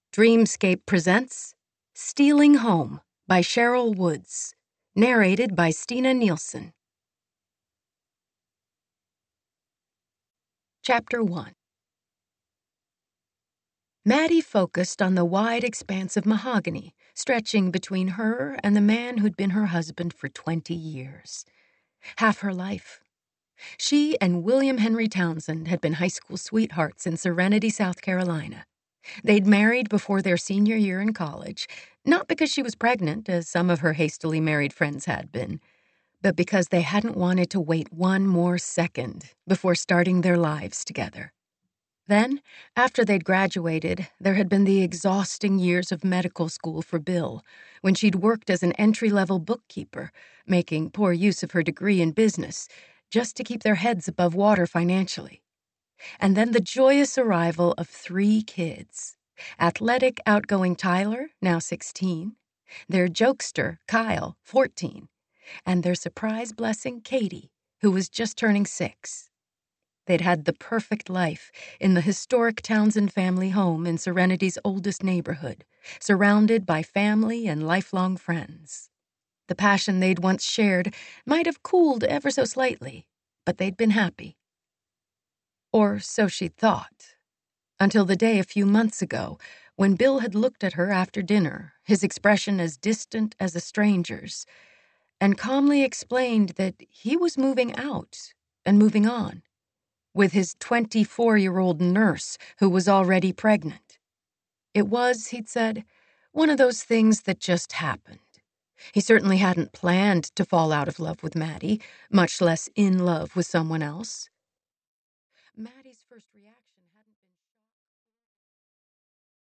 Dreamscape presents Stealing Home by Cheryl Woods, narrated by Stina Nielsen. Chapter 1. Maddie focused on the wide expanse of mahogany stretching between her and the man who'd been her husband for 20 years. Half her life. She and William Henry Townsend had been high school sweethearts in Serenity, South Carolina. They'd married before their senior year in college, not because she was pregnant, as some of her hastily married friends had been, but because they hadn't wanted to wait one more second before starting their lives together. Then, after they'd graduated, there had been the exhausting years of medical school for Bill, when she'd worked as an entry-level bookkeeper, making poor use of her degree in business, just to keep their heads above water financially. And then the joyous arrival of 3 kids. Athletic, outgoing Tyler, now 16, their jokester, Kyle, 14, and their surprise blessing, Katie, who was just turning 6. They'd had the perfect life in the historic Townsend family home in Serenity's oldest neighborhood, surrounded by family and lifelong friends. The passion they'd once shared might have cooled ever so slightly, but they'd been happy. Or so she'd thought, until the day a few months ago when Bill had looked at her after dinner, his expression as distant as a stranger's, and calmly explained that he was moving out and moving on, with his 24-year-old nurse who was already pregnant. It was, he'd said, one of those things that just happened. He certainly hadn't planned to fall out of love with Maddie, much less in love with someone else.